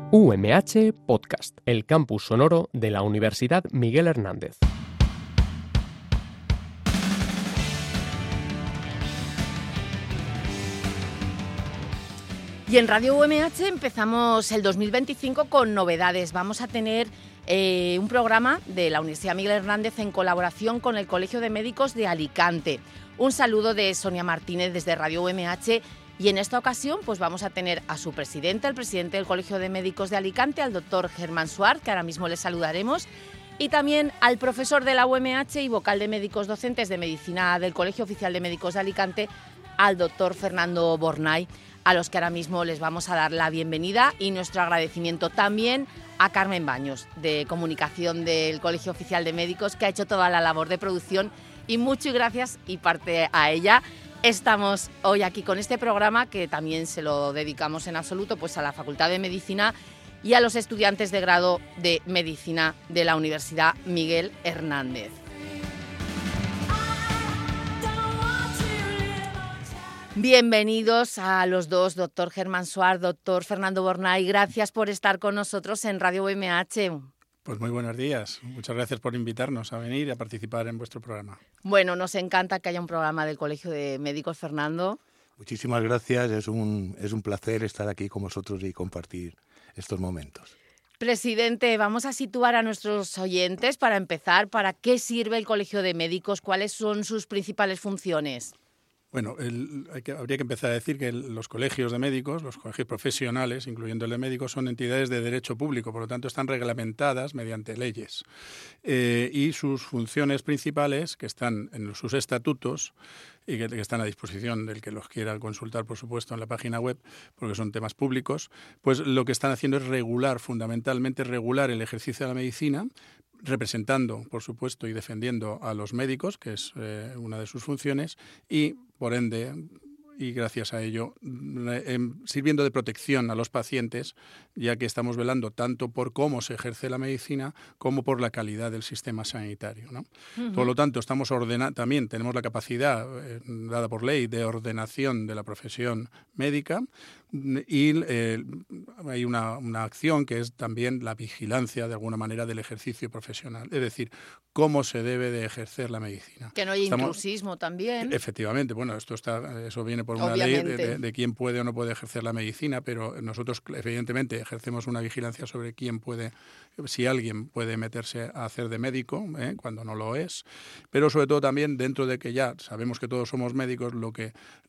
UMH Podcast, el campus sonoro de la Universidad Miguel Hernández. Y en Radio UMH empezamos el 2025 con novedades. Vamos a tener un programa de la Universidad Miguel Hernández en colaboración con el Colegio de Médicos de Alicante. Un saludo de Sonia Martínez desde Radio UMH. Y en esta ocasión pues vamos a tener a su presidente, el presidente del Colegio de Médicos de Alicante, al doctor Germán Suar, que ahora mismo le saludaremos, y también al profesor de la UMH y vocal de médicos docentes de medicina del Colegio Oficial de Médicos de Alicante, al doctor Fernando Bornay, a los que ahora mismo les vamos a dar la bienvenida y nuestro agradecimiento también a Carmen Baños, de Comunicación del Colegio Oficial de Médicos, que ha hecho toda la labor de producción, y muchas gracias y parte a ella. Estamos hoy aquí con este programa que también se lo dedicamos en absoluto pues a la Facultad de Medicina y a los estudiantes de grado de Medicina de la Universidad Miguel Hernández. Bienvenidos a los dos, doctor Germán Suar, doctor Fernando Bornay. Gracias por estar con nosotros en Radio UMH. Pues muy buenos días. Muchas gracias por invitarnos a venir y a participar en vuestro programa. Bueno, nos encanta que haya un programa del Colegio de Médicos, Fernando. Muchísimas gracias. Es un placer estar aquí con vosotros y compartir estos momentos. Presidente, vamos a situar a nuestros oyentes para empezar. ¿Para qué sirve el Colegio de Médicos? ¿Cuáles son sus principales funciones? Bueno, habría que empezar a decir que los colegios de médicos, los colegios profesionales, incluyendo el de médicos, son entidades de derecho público, por lo tanto están reglamentadas mediante leyes. Y sus funciones principales, que están en sus estatutos y que están a disposición del que los quiera consultar, por supuesto, en la página web, porque son temas públicos, pues lo que están haciendo es fundamentalmente regular el ejercicio de la medicina, representando, por supuesto, y defendiendo a los médicos, que es una de sus funciones, y, por ende, y gracias a ello, sirviendo de protección a los pacientes, ya que estamos velando tanto por cómo se ejerce la medicina como por la calidad del sistema sanitario, ¿no? Uh-huh. Por lo tanto, también tenemos la capacidad, dada por ley, de ordenación de la profesión médica, y hay una acción que es también la vigilancia, de alguna manera, del ejercicio profesional, es decir, cómo se debe de ejercer la medicina. Que no haya intrusismo también. Efectivamente, bueno, eso viene por una ley de quién puede o no puede ejercer la medicina, pero nosotros evidentemente ejercemos una vigilancia sobre si alguien puede meterse a hacer de médico, cuando no lo es, pero sobre todo también dentro de que ya sabemos que todos somos médicos, lo que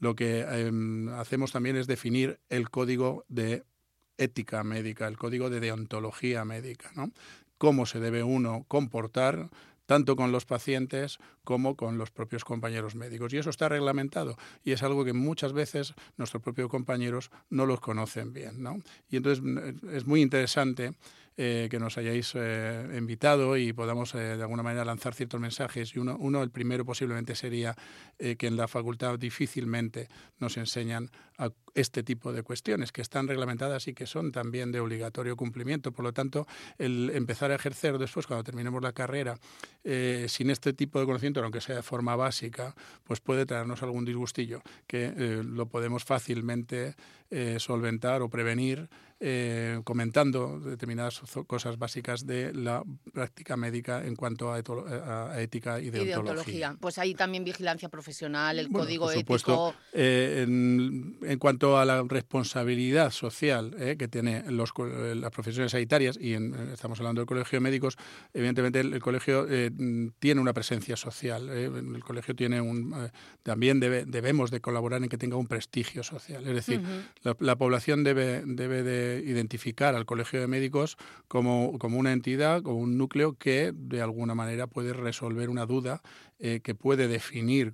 hacemos también es definir el código de ética médica, el código de deontología médica, ¿no? Cómo se debe uno comportar tanto con los pacientes como con los propios compañeros médicos. Y eso está reglamentado y es algo que muchas veces nuestros propios compañeros no los conocen bien, ¿no? Y entonces es muy interesante que nos hayáis invitado y podamos de alguna manera lanzar ciertos mensajes. Y el primero posiblemente sería que en la facultad difícilmente nos enseñan a este tipo de cuestiones que están reglamentadas y que son también de obligatorio cumplimiento. Por lo tanto, el empezar a ejercer después, cuando terminemos la carrera, sin este tipo de conocimiento, aunque sea de forma básica, pues puede traernos algún disgustillo que lo podemos fácilmente solventar o prevenir comentando determinadas cosas básicas de la práctica médica en cuanto a ética y deontología. Pues hay también vigilancia profesional, el código por supuesto, ético. En cuanto a la responsabilidad social que tienen las profesiones sanitarias, y estamos hablando del Colegio de Médicos, evidentemente el colegio tiene una presencia social. El colegio tiene también debemos de colaborar en que tenga un prestigio social. Es decir, uh-huh. la población debe de identificar al Colegio de Médicos como una entidad, como un núcleo que de alguna manera puede resolver una duda, que puede definir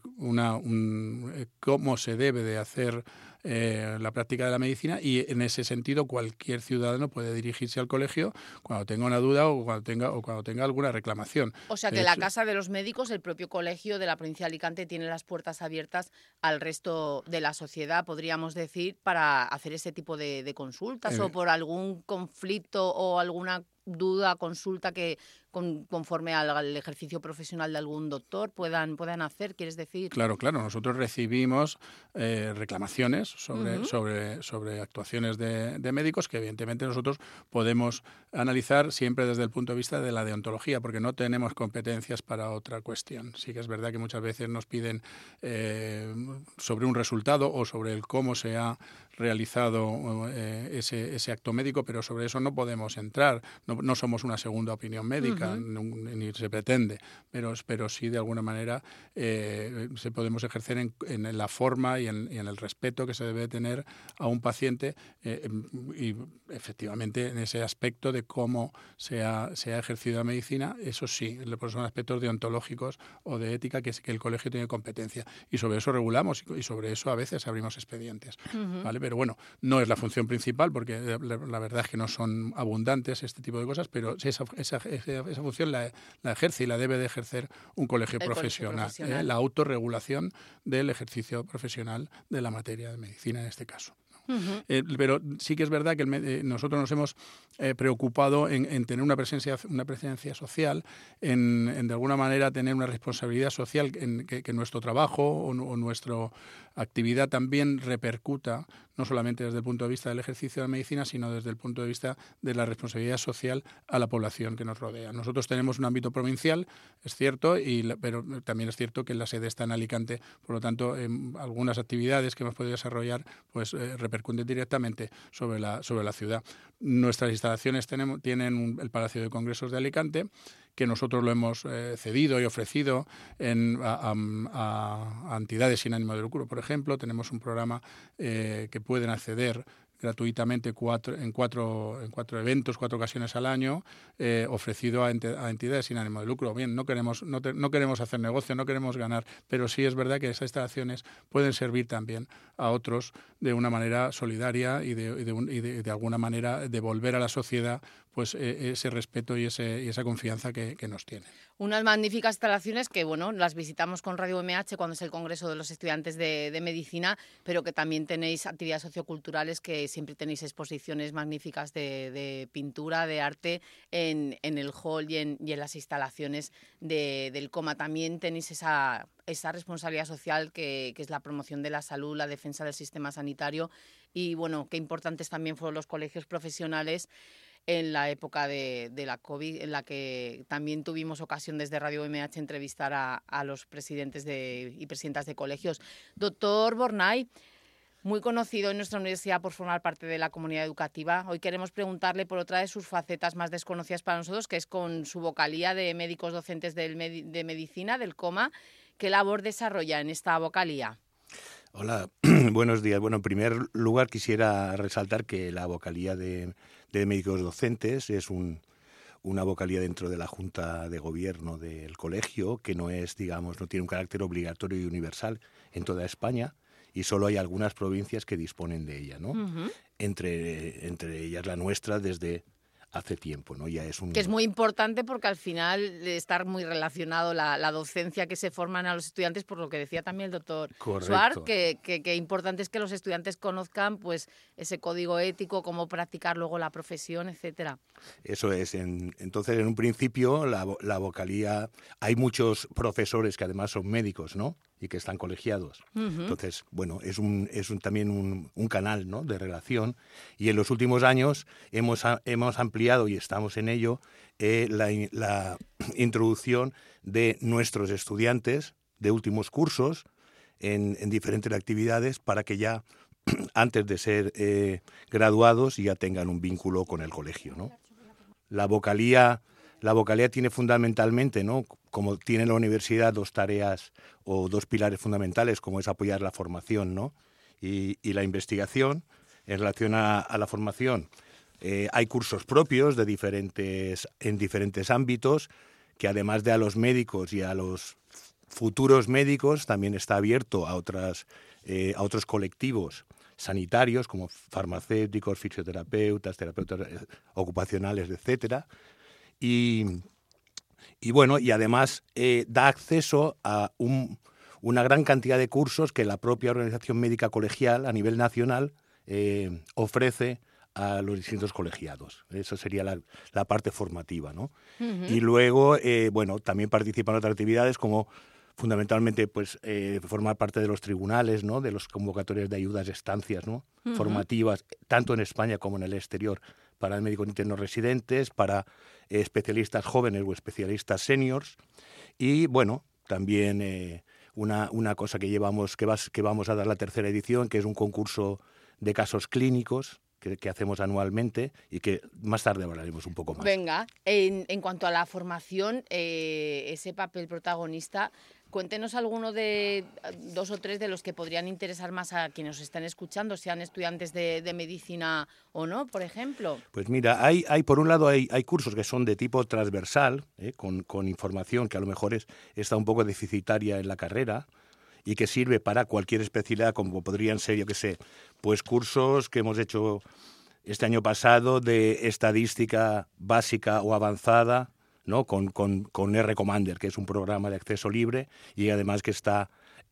cómo se debe de hacer la práctica de la medicina, y en ese sentido cualquier ciudadano puede dirigirse al colegio cuando tenga una duda o cuando tenga alguna reclamación. O sea que la Casa de los Médicos, el propio colegio de la provincia de Alicante, tiene las puertas abiertas al resto de la sociedad, podríamos decir, para hacer ese tipo de consultas o por algún conflicto o alguna duda, consulta que conforme al ejercicio profesional de algún doctor puedan hacer, ¿quieres decir? Claro. Nosotros recibimos reclamaciones sobre actuaciones de médicos que evidentemente nosotros podemos analizar siempre desde el punto de vista de la deontología, porque no tenemos competencias para otra cuestión. Sí que es verdad que muchas veces nos piden sobre un resultado o sobre el cómo se ha realizado ese acto médico, pero sobre eso no podemos entrar. No somos una segunda opinión médica, ni se pretende, pero sí de alguna manera se podemos ejercer en la forma y en el respeto que se debe tener a un paciente y efectivamente en ese aspecto de cómo se ha ejercido la medicina, eso sí, pues son aspectos deontológicos o de ética que el colegio tiene competencia y sobre eso regulamos y sobre eso a veces abrimos expedientes, ¿vale? Pero bueno, no es la función principal porque la verdad es que no son abundantes este tipo de cosas, pero esa función la ejerce y la debe de ejercer un colegio profesional. La autorregulación del ejercicio profesional de la materia de medicina en este caso. Pero sí que es verdad que nosotros nos hemos preocupado en tener una presencia social, en de alguna manera tener una responsabilidad social, en que nuestro trabajo o nuestra actividad también repercuta no solamente desde el punto de vista del ejercicio de la medicina, sino desde el punto de vista de la responsabilidad social a la población que nos rodea. Nosotros tenemos un ámbito provincial, es cierto, pero también es cierto que la sede está en Alicante, por lo tanto, algunas actividades que hemos podido desarrollar pues repercuten directamente sobre la ciudad. Nuestras instalaciones tienen el Palacio de Congresos de Alicante, que nosotros lo hemos cedido y ofrecido a entidades sin ánimo de lucro. Por ejemplo, tenemos un programa que pueden acceder gratuitamente en cuatro eventos, 4 ocasiones al año, ofrecido a entidades sin ánimo de lucro. Bien, no queremos hacer negocio, no queremos ganar, pero sí es verdad que esas instalaciones pueden servir también a otros de una manera solidaria y de alguna manera devolver a la sociedad pues ese respeto y esa confianza que nos tienen. Unas magníficas instalaciones que, bueno, las visitamos con Radio MH cuando es el Congreso de los Estudiantes de Medicina, pero que también tenéis actividades socioculturales, que siempre tenéis exposiciones magníficas de pintura, de arte en el hall y en las instalaciones del COMA. También tenéis esa responsabilidad social que es la promoción de la salud, la defensa del sistema sanitario y, bueno, qué importantes también fueron los colegios profesionales en la época de la COVID, en la que también tuvimos ocasión desde Radio MH entrevistar a los presidentes y presidentas de colegios. Doctor Bornay, muy conocido en nuestra universidad por formar parte de la comunidad educativa. Hoy queremos preguntarle por otra de sus facetas más desconocidas para nosotros, que es con su vocalía de médicos docentes de medicina, del COMA. ¿Qué labor desarrolla en esta vocalía? Hola, buenos días. Bueno, en primer lugar quisiera resaltar que la vocalía de médicos docentes es una vocalía dentro de la Junta de Gobierno del colegio, que no tiene un carácter obligatorio y universal en toda España, y solo hay algunas provincias que disponen de ella, ¿no? Entre ellas la nuestra desde hace tiempo, ¿no? Que es muy importante porque al final estar muy relacionado la docencia que se forman a los estudiantes, por lo que decía también el doctor Suárez, que importante es que los estudiantes conozcan pues ese código ético, cómo practicar luego la profesión, etcétera. Eso es. Entonces, en un principio, la vocalía, hay muchos profesores que además son médicos, ¿no? Y que están colegiados. Entonces, bueno, es también un canal, ¿no?, de relación. Y en los últimos años hemos ampliado, y estamos en ello, la introducción de nuestros estudiantes de últimos cursos en diferentes actividades para que ya, antes de ser graduados, ya tengan un vínculo con el colegio, ¿no? La vocalía tiene fundamentalmente, ¿no?, como tiene la universidad, 2 tareas o 2 pilares fundamentales, como es apoyar la formación, ¿no?, y la investigación. En relación a la formación, hay cursos propios en diferentes ámbitos, que además de a los médicos y a los futuros médicos, también está abierto a otros colectivos sanitarios, como farmacéuticos, fisioterapeutas, terapeutas ocupacionales, etcétera. Y bueno, y además da acceso a una gran cantidad de cursos que la propia Organización Médica Colegial a nivel nacional ofrece a los distintos colegiados. Eso sería la parte formativa, ¿no? Y luego, también participan en otras actividades como fundamentalmente pues formar parte de los tribunales, ¿no? De los convocatorias de ayudas, estancias, ¿no? Formativas, tanto en España como en el exterior, para médicos internos residentes, para especialistas jóvenes o especialistas seniors. Y bueno, también una cosa que vamos a dar la 3ª edición, que es un concurso de casos clínicos que hacemos anualmente y que más tarde hablaremos un poco más. Venga, en cuanto a la formación, ese papel protagonista, cuéntenos alguno de 2 o 3 de los que podrían interesar más a quienes nos están escuchando, sean estudiantes de medicina o no, por ejemplo. Pues mira, hay por un lado hay cursos que son de tipo transversal, con información que a lo mejor está un poco deficitaria en la carrera, y que sirve para cualquier especialidad, como podrían ser, yo qué sé, pues cursos que hemos hecho este año pasado de estadística básica o avanzada, ¿no? Con R-Commander, que es un programa de acceso libre y además que está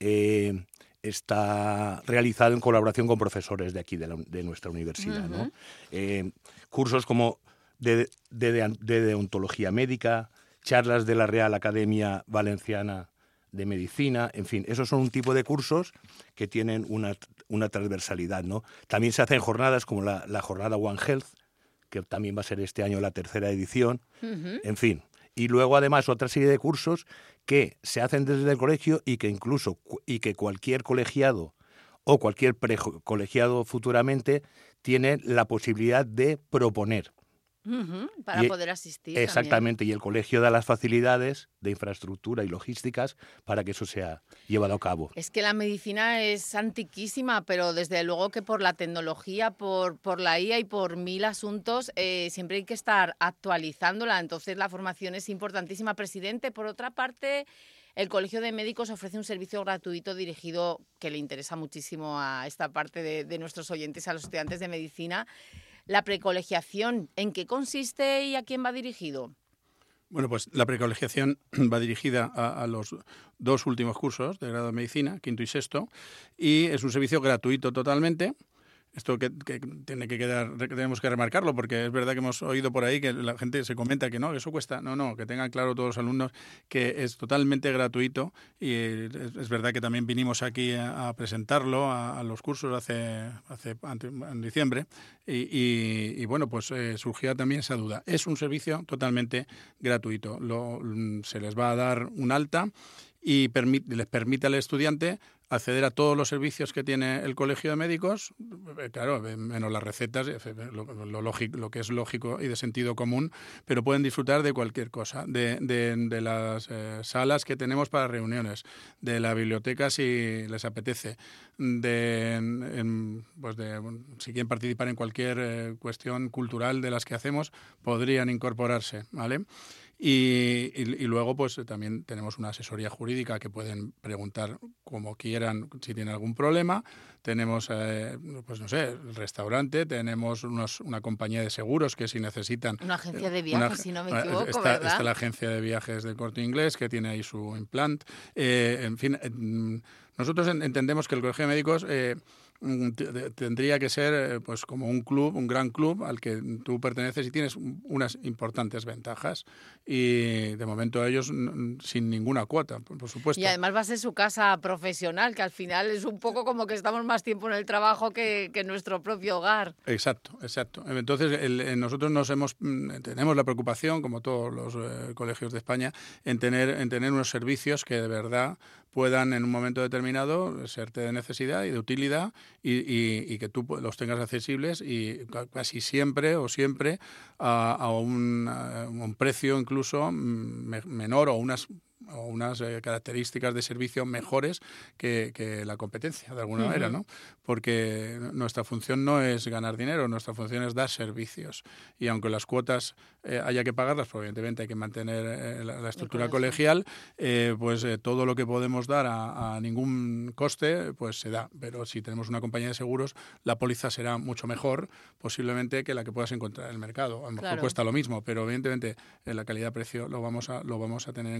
realizado en colaboración con profesores de aquí, de nuestra universidad, ¿no? Cursos como de deontología médica, charlas de la Real Academia Valenciana de Medicina, en fin, esos son un tipo de cursos que tienen una transversalidad, ¿no? También se hacen jornadas como la jornada One Health, que también va a ser este año la 3ª edición, en fin. Y luego además otra serie de cursos que se hacen desde el colegio y que cualquier colegiado o cualquier precolegiado futuramente tiene la posibilidad de proponer. Para poder asistir. Exactamente, también. Y el colegio da las facilidades de infraestructura y logísticas para que eso sea llevado a cabo. Es que la medicina es antiquísima, pero desde luego que por la tecnología, por la IA y por 1000 asuntos, siempre hay que estar actualizándola. Entonces la formación es importantísima. Presidente, por otra parte, el Colegio de Médicos ofrece un servicio gratuito dirigido, que le interesa muchísimo a esta parte de nuestros oyentes, a los estudiantes de medicina. La precolegiación, ¿en qué consiste y a quién va dirigido? Bueno, pues la precolegiación va dirigida a los 2 últimos cursos de grado de medicina, 5º y 6º, y es un servicio gratuito totalmente. Esto que tiene que quedar, tenemos que remarcarlo, porque es verdad que hemos oído por ahí que la gente se comenta que no, que eso cuesta. No, que tengan claro todos los alumnos que es totalmente gratuito, y es verdad que también vinimos aquí a presentarlo a los cursos en diciembre, y bueno, pues surgía también esa duda. Es un servicio totalmente gratuito. Se les va a dar un alta y les permite al estudiante acceder a todos los servicios que tiene el Colegio de Médicos, claro, menos las recetas, lo que es lógico y de sentido común, pero pueden disfrutar de cualquier cosa, de las salas que tenemos para reuniones, de la biblioteca si les apetece, si quieren participar en cualquier cuestión cultural de las que hacemos, podrían incorporarse, ¿vale? Y luego pues también tenemos una asesoría jurídica que pueden preguntar como quieran si tienen algún problema. Tenemos, pues no sé, el restaurante, tenemos una compañía de seguros que si necesitan... Una agencia de viajes, si no me equivoco, ¿verdad? Está la agencia de viajes del Corte Inglés, que tiene ahí su implant. En fin, nosotros entendemos que el Colegio de Médicos... tendría que ser pues como un club, un gran club al que tú perteneces y tienes unas importantes ventajas, y de momento ellos sin ninguna cuota, por supuesto. Y además va a ser su casa profesional, que al final es un poco como que estamos más tiempo en el trabajo que en nuestro propio hogar. Exacto. Entonces nosotros tenemos la preocupación, como todos los colegios de España, en tener unos servicios que de verdad puedan en un momento determinado serte de necesidad y de utilidad, y que tú los tengas accesibles y casi siempre a un precio incluso menor, o unas características de servicio mejores que la competencia, de alguna manera, ¿no? Porque nuestra función no es ganar dinero, nuestra función es dar servicios. Y aunque las cuotas haya que pagarlas, pues evidentemente hay que mantener la estructura colegial, pues todo lo que podemos dar a ningún coste, pues se da. Pero si tenemos una compañía de seguros, la póliza será mucho mejor, posiblemente, que la que puedas encontrar en el mercado. A lo mejor cuesta lo mismo, pero evidentemente la calidad-precio lo vamos a tener en cuenta y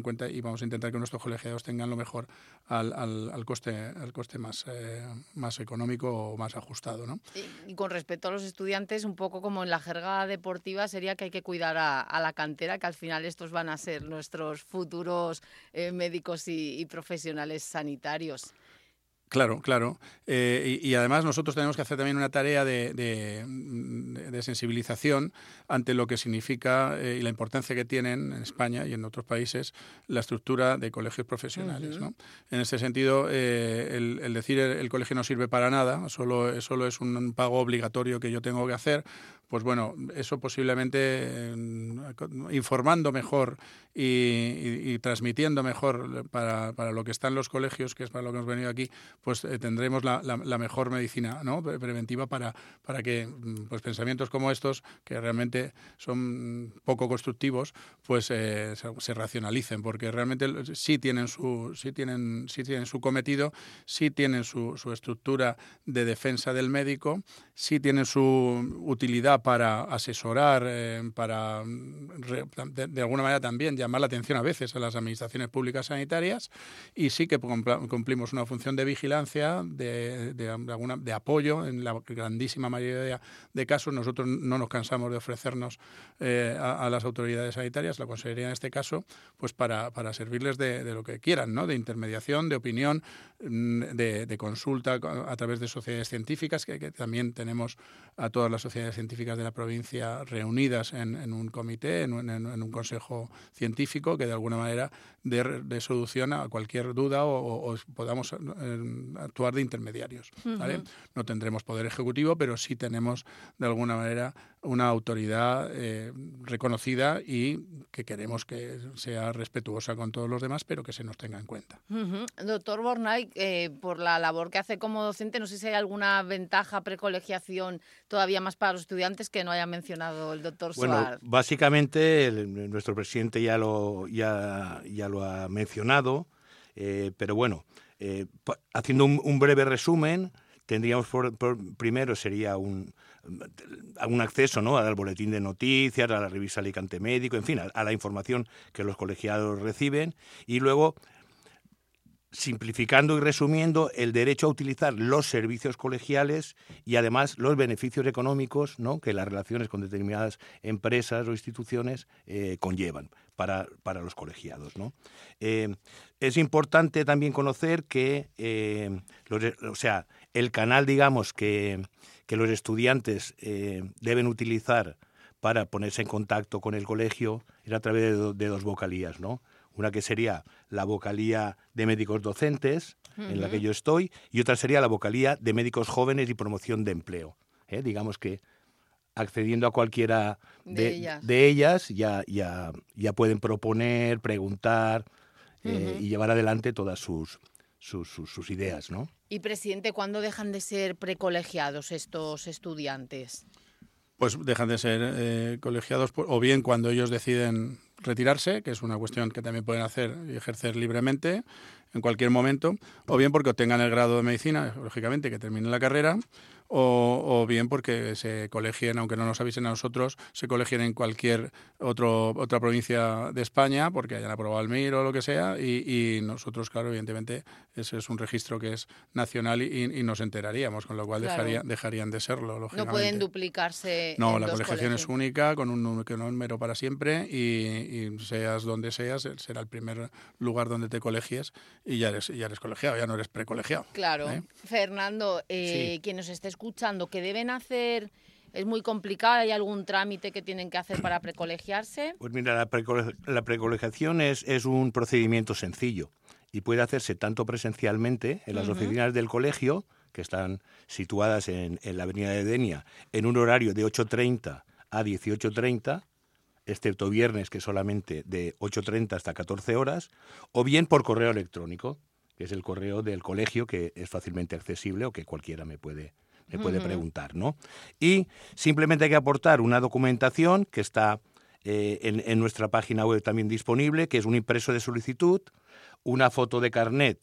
vamos a intentar que nuestros colegiados tengan lo mejor al coste más económico o más ajustado, ¿no? Y con respecto a los estudiantes, un poco como en la jerga deportiva, sería que hay que cuidar a la cantera, que al final estos van a ser nuestros futuros médicos y profesionales sanitarios. Claro. Y además nosotros tenemos que hacer también una tarea de sensibilización ante lo que significa y la importancia que tienen en España y en otros países la estructura de colegios profesionales, ¿no? En ese sentido, el decir el colegio no sirve para nada, solo es un pago obligatorio que yo tengo que hacer, pues bueno, eso posiblemente informando mejor y transmitiendo mejor para lo que están los colegios, que es para lo que hemos venido aquí, pues tendremos la mejor medicina, ¿no? Preventiva para que pues pensamientos como estos, que realmente son poco constructivos, pues se racionalicen, porque realmente sí tienen su cometido, sí tienen su estructura de defensa del médico, sí tienen su utilidad para asesorar, para de alguna manera también llamar la atención a veces a las administraciones públicas sanitarias, y sí que cumplimos una función de vigilancia, de apoyo. En la grandísima mayoría de casos nosotros no nos cansamos de ofrecernos a las autoridades sanitarias, la consejería en este caso, pues para servirles de lo que quieran, ¿no? De intermediación, de opinión, de consulta a través de sociedades científicas, que también tenemos a todas las sociedades científicas de la provincia reunidas en un comité, en un consejo científico, que de alguna manera de solución a cualquier duda o podamos actuar de intermediarios, ¿vale? No tendremos poder ejecutivo, pero sí tenemos de alguna manera una autoridad reconocida y que queremos que sea respetuosa con todos los demás, pero que se nos tenga en cuenta. Doctor Bornay, por la labor que hace como docente, no sé si hay alguna ventaja, precolegiación todavía más para los estudiantes que no haya mencionado el doctor Soar. Bueno, básicamente nuestro presidente ya lo ha mencionado, pero bueno, haciendo un breve resumen, tendríamos primero sería un acceso, ¿no?, al boletín de noticias, a la revista Alicante Médico, en fin, a la información que los colegiados reciben, y luego, simplificando y resumiendo, el derecho a utilizar los servicios colegiales y además los beneficios económicos, ¿no?, que las relaciones con determinadas empresas o instituciones conllevan para los colegiados, ¿no? Es importante también conocer que el canal, digamos, que los estudiantes deben utilizar para ponerse en contacto con el colegio es a través de dos vocalías, ¿no? Una que sería la vocalía de médicos docentes, en la que yo estoy, y otra sería la vocalía de médicos jóvenes y promoción de empleo. Digamos que accediendo a cualquiera de ellas ya pueden proponer, preguntar y llevar adelante todas sus ideas, ¿no? Y, presidente, ¿cuándo dejan de ser precolegiados estos estudiantes? Pues dejan de ser colegiados o bien cuando ellos deciden retirarse, que es una cuestión que también pueden hacer y ejercer libremente en cualquier momento, o bien porque obtengan el grado de medicina, lógicamente, que terminen la carrera, o bien porque se colegien, aunque no nos avisen a nosotros, se colegien en cualquier otra provincia de España, porque hayan aprobado el MIR o lo que sea, y nosotros, claro, evidentemente, ese es un registro que es nacional y nos enteraríamos, con lo cual dejarían de serlo, lógicamente. No pueden duplicarse. No, la colegiación es única, con un número para siempre, y seas donde seas, será el primer lugar donde te colegies y ya eres colegiado, ya no eres precolegiado. Claro. Fernando, sí. Quien nos esté escuchando, ¿qué deben hacer? ¿Es muy complicado? ¿Hay algún trámite que tienen que hacer para precolegiarse? Pues mira, la precolegiación es un procedimiento sencillo y puede hacerse tanto presencialmente en las oficinas del colegio, que están situadas en la avenida de Denia, en un horario de 8:30 a 18:30, excepto viernes, que solamente de 8:30 hasta 14 horas, o bien por correo electrónico, que es el correo del colegio, que es fácilmente accesible o que cualquiera me puede preguntar, ¿no? Y simplemente hay que aportar una documentación que está en nuestra página web también disponible, que es un impreso de solicitud, una foto de carnet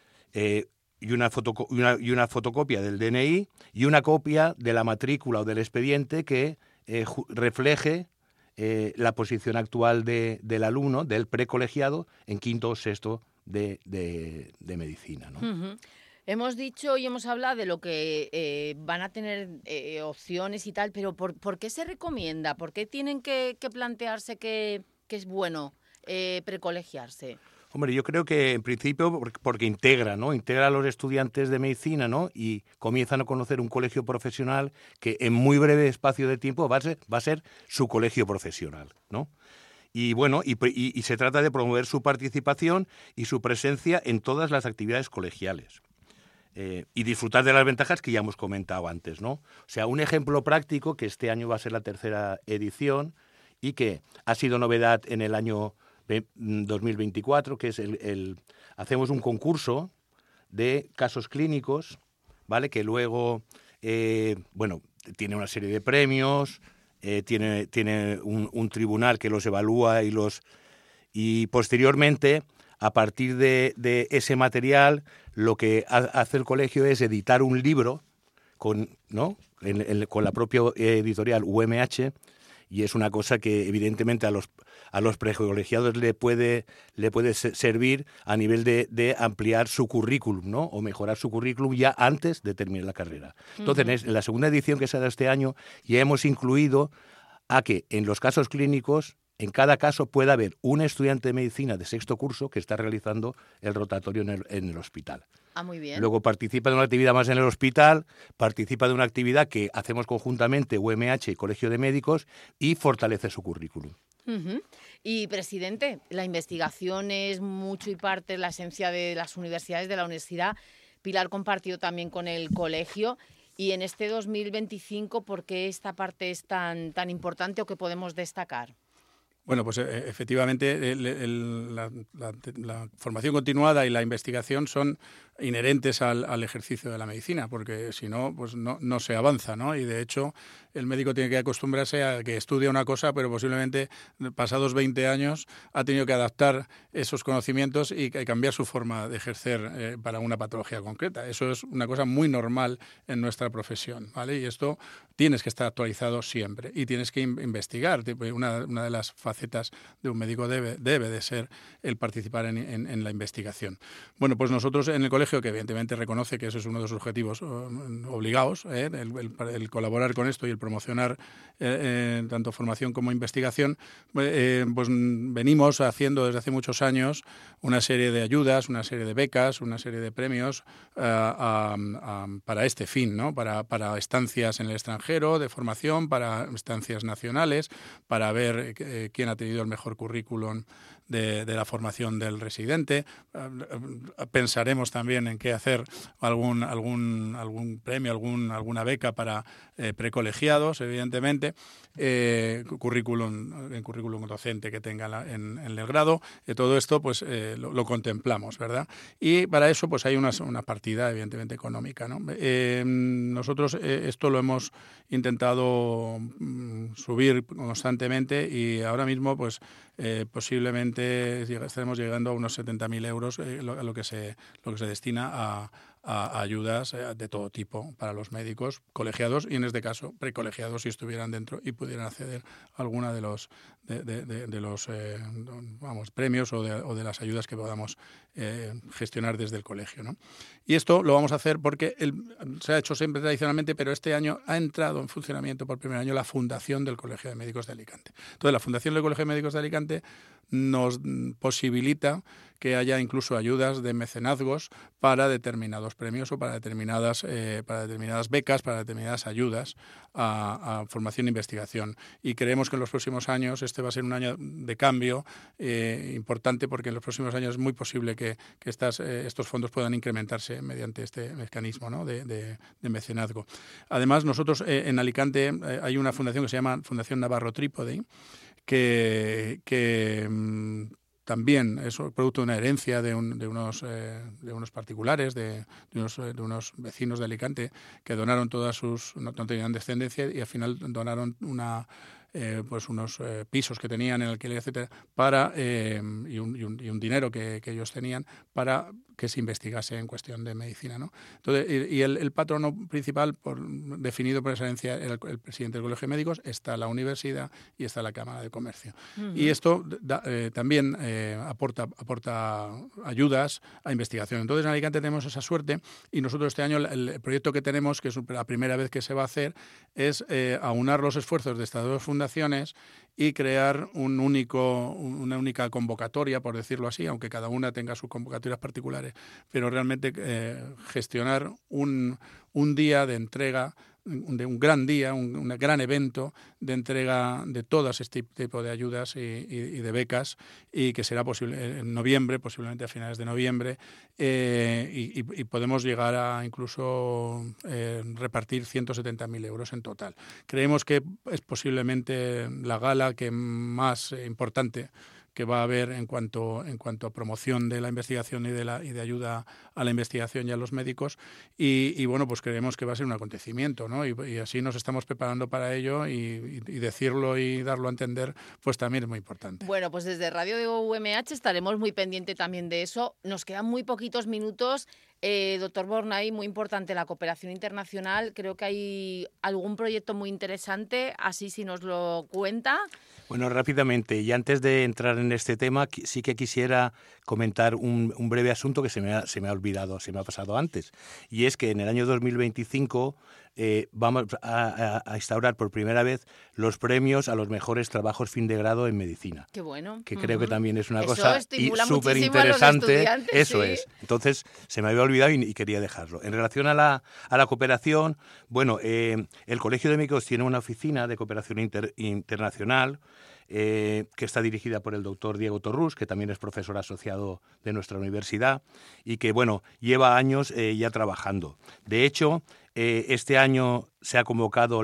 y una fotocopia del DNI y una copia de la matrícula o del expediente que refleje la posición actual del alumno, del precolegiado, en quinto o sexto de medicina, ¿no? Uh-huh. Hemos dicho y hemos hablado de lo que van a tener opciones y tal, pero ¿por qué se recomienda? ¿Por qué tienen que plantearse que es bueno precolegiarse? Hombre, yo creo que en principio porque integra, ¿no? Integra a los estudiantes de medicina, ¿no? Y comienzan a conocer un colegio profesional que en muy breve espacio de tiempo va a ser su colegio profesional, ¿no? Y bueno, y se trata de promover su participación y su presencia en todas las actividades colegiales. Y disfrutar de las ventajas que ya hemos comentado antes, ¿no? O sea, un ejemplo práctico, que este año va a ser la 3ª edición y que ha sido novedad en el año 2024, que es hacemos un concurso de casos clínicos, ¿vale? Que luego, tiene una serie de premios, tiene un tribunal que los evalúa y posteriormente, a partir de ese material, lo que hace el colegio es editar un libro con la propia editorial UMH, y es una cosa que evidentemente a los precolegiados le puede servir a nivel de ampliar su currículum, ¿no? O mejorar su currículum ya antes de terminar la carrera. Entonces, en la 2ª edición que será este año, ya hemos incluido a que en los casos clínicos, en cada caso pueda haber un estudiante de medicina de 6º curso que está realizando el rotatorio en el hospital. Ah, muy bien. Luego participa de una actividad más en el hospital, participa de una actividad que hacemos conjuntamente UMH y Colegio de Médicos y fortalece su currículum. Uh-huh. Y, presidente, la investigación es mucho y parte la esencia de las universidades, de la universidad. Pilar compartió también con el colegio. Y en este 2025, ¿por qué esta parte es tan importante o qué podemos destacar? Bueno, pues efectivamente la formación continuada y la investigación son inherentes al ejercicio de la medicina, porque si no, pues no se avanza, ¿no? Y de hecho, el médico tiene que acostumbrarse a que estudia una cosa, pero posiblemente pasados 20 años ha tenido que adaptar esos conocimientos y cambiar su forma de ejercer para una patología concreta. Eso es una cosa muy normal en nuestra profesión, ¿vale? Y esto tienes que estar actualizado siempre y tienes que investigar. Una de las facetas de un médico debe de ser el participar en la investigación. Bueno, pues nosotros en el colegio, que evidentemente reconoce que ese es uno de sus objetivos obligados, el colaborar con esto y el promocionar tanto formación como investigación, pues venimos haciendo desde hace muchos años una serie de ayudas, una serie de becas, una serie de premios para este fin, ¿no? Para estancias en el extranjero de formación, para estancias nacionales, para ver quién ha tenido el mejor currículum de la formación del residente. Pensaremos también en qué hacer algún premio, alguna beca para precolegiados, evidentemente, currículum docente que tenga en el grado. Todo esto pues lo contemplamos, ¿verdad? Y para eso pues hay una partida evidentemente económica, ¿no? Nosotros esto lo hemos intentado subir constantemente y ahora mismo pues posiblemente estaremos llegando a unos 70.000 euros lo que se destina a ayudas de todo tipo para los médicos colegiados y en este caso precolegiados si estuvieran dentro y pudieran acceder a alguna de los premios o de las ayudas que podamos gestionar desde el colegio, ¿no? Y esto lo vamos a hacer porque se ha hecho siempre tradicionalmente, pero este año ha entrado en funcionamiento por primer año la Fundación del Colegio de Médicos de Alicante. Entonces, la Fundación del Colegio de Médicos de Alicante nos posibilita que haya incluso ayudas de mecenazgos para determinados premios o para determinadas becas, para determinadas ayudas a formación e investigación. Y creemos que en los próximos años este va a ser un año de cambio importante porque en los próximos años es muy posible que estos fondos puedan incrementarse mediante este mecanismo, ¿no? de mecenazgo. Además, nosotros en Alicante hay una fundación que se llama Fundación Navarro Trípode, que también es producto de una herencia de unos particulares, de unos vecinos de Alicante que donaron no tenían descendencia y al final donaron unos pisos que tenían en alquiler, etcétera, y un dinero que ellos tenían para que se investigase en cuestión de medicina, ¿no? Entonces, y el patrono principal, definido por excelencia el presidente del Colegio de Médicos, está la universidad y está la Cámara de Comercio. Y esto también aporta ayudas a investigación. Entonces, en Alicante tenemos esa suerte y nosotros este año el proyecto que tenemos, que es la primera vez que se va a hacer, es aunar los esfuerzos de estas dos fundaciones y crear una única convocatoria, por decirlo así, aunque cada una tenga sus convocatorias particulares, pero realmente gestionar un día de entrega, de un gran día, un gran evento de entrega de todas este tipo de ayudas y de becas, y que será posible en noviembre, posiblemente a finales de noviembre, y podemos llegar a incluso repartir 170.000 euros en total. Creemos que es posiblemente la gala que más importante que va a haber en cuanto a promoción de la investigación y de ayuda a la investigación y a los médicos, y bueno, pues creemos que va a ser un acontecimiento, ¿no? Y así nos estamos preparando para ello, y decirlo y darlo a entender pues también es muy importante. Bueno, pues desde Radio de UMH estaremos muy pendientes también de eso. Nos quedan muy poquitos minutos. Doctor Bornay, muy importante la cooperación internacional. Creo que hay algún proyecto muy interesante, así si nos lo cuenta. Bueno, rápidamente, y antes de entrar en este tema, sí que quisiera comentar un breve asunto que se me ha olvidado, se me ha pasado antes, y es que en el año 2025 vamos a instaurar por primera vez los premios a los mejores trabajos fin de grado en medicina. Qué bueno. Que creo que también es una Eso cosa súper interesante. Eso sí. Es. Entonces, se me había olvidado y quería dejarlo. En relación a la cooperación, bueno, el Colegio de Médicos tiene una oficina de cooperación internacional que está dirigida por el doctor Diego Torrús, que también es profesor asociado de nuestra universidad y que, bueno, lleva años ya trabajando. De hecho, este año se ha convocado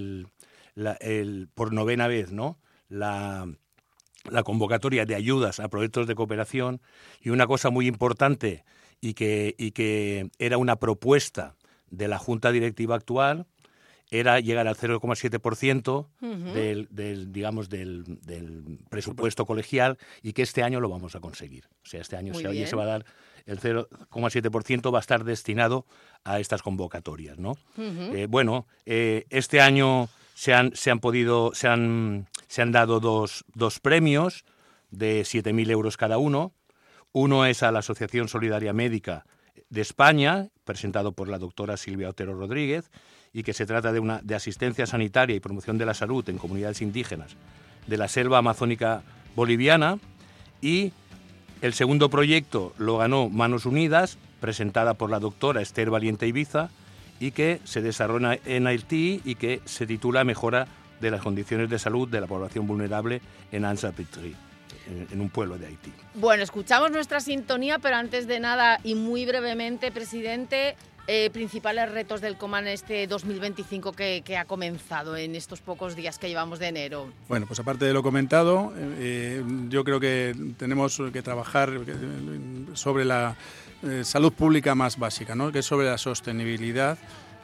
por novena vez, ¿no?, la convocatoria de ayudas a proyectos de cooperación, y una cosa muy importante y que era una propuesta de la Junta Directiva actual era llegar al 0,7% del presupuesto colegial, y que este año lo vamos a conseguir. O sea, este año se va a dar el 0,7%, va a estar destinado a estas convocatorias, ¿no? Este año se han dado dos premios de 7.000 euros cada uno. Uno es a la Asociación Solidaria Médica de España, presentado por la doctora Silvia Otero Rodríguez, y que se trata de asistencia sanitaria y promoción de la salud en comunidades indígenas de la selva amazónica boliviana. Y el segundo proyecto lo ganó Manos Unidas, presentada por la doctora Esther Valiente Ibiza, y que se desarrolla en Haití y que se titula Mejora de las condiciones de salud de la población vulnerable en Anza-Pitri, en un pueblo de Haití. Bueno, escuchamos nuestra sintonía, pero antes de nada y muy brevemente, presidente, principales retos del COMAN este 2025 que ha comenzado en estos pocos días que llevamos de enero. Bueno, pues aparte de lo comentado, yo creo que tenemos que trabajar sobre la salud pública más básica, ¿no?, que es sobre la sostenibilidad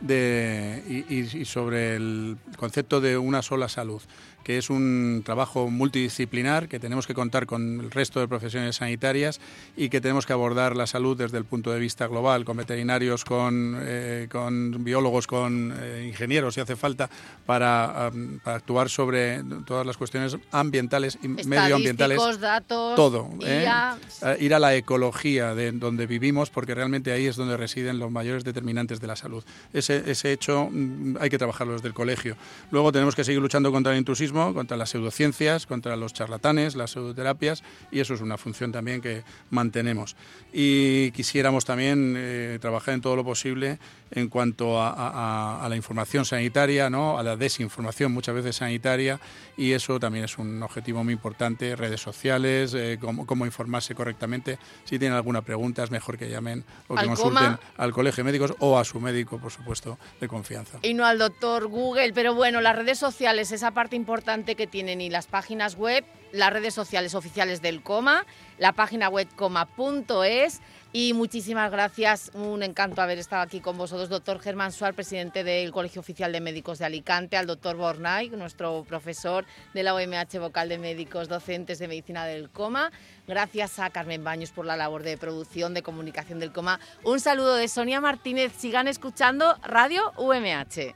y sobre el concepto de una sola salud, que es un trabajo multidisciplinar, que tenemos que contar con el resto de profesiones sanitarias y que tenemos que abordar la salud desde el punto de vista global, con veterinarios, con biólogos, con ingenieros, si hace falta, para actuar sobre todas las cuestiones ambientales y medioambientales. Datos, todo. Ir a la ecología de donde vivimos, porque realmente ahí es donde residen los mayores determinantes de la salud. Ese hecho hay que trabajarlo desde el colegio. Luego tenemos que seguir luchando contra el intrusismo, contra las pseudociencias, contra los charlatanes, las pseudoterapias, y eso es una función también que mantenemos. Y quisiéramos también trabajar en todo lo posible en cuanto a la información sanitaria, ¿no?, a la desinformación muchas veces sanitaria, y eso también es un objetivo muy importante. Redes sociales, cómo informarse correctamente. Si tienen alguna pregunta es mejor que llamen o que consulten al Colegio de Médicos o a su médico, por supuesto, de confianza. Y no al doctor Google, pero bueno, las redes sociales, esa parte importante que tienen, y las páginas web, las redes sociales oficiales del COMA, la página web coma.es. Y muchísimas gracias, un encanto haber estado aquí con vosotros, doctor Germán Suar, presidente del Colegio Oficial de Médicos de Alicante, al doctor Bornay, nuestro profesor de la OMH Vocal de Médicos Docentes de Medicina del COMA. Gracias a Carmen Baños por la labor de producción, de comunicación del COMA. Un saludo de Sonia Martínez. Sigan escuchando Radio UMH.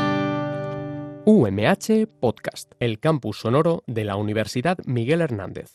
UMH Podcast, el campus sonoro de la Universidad Miguel Hernández.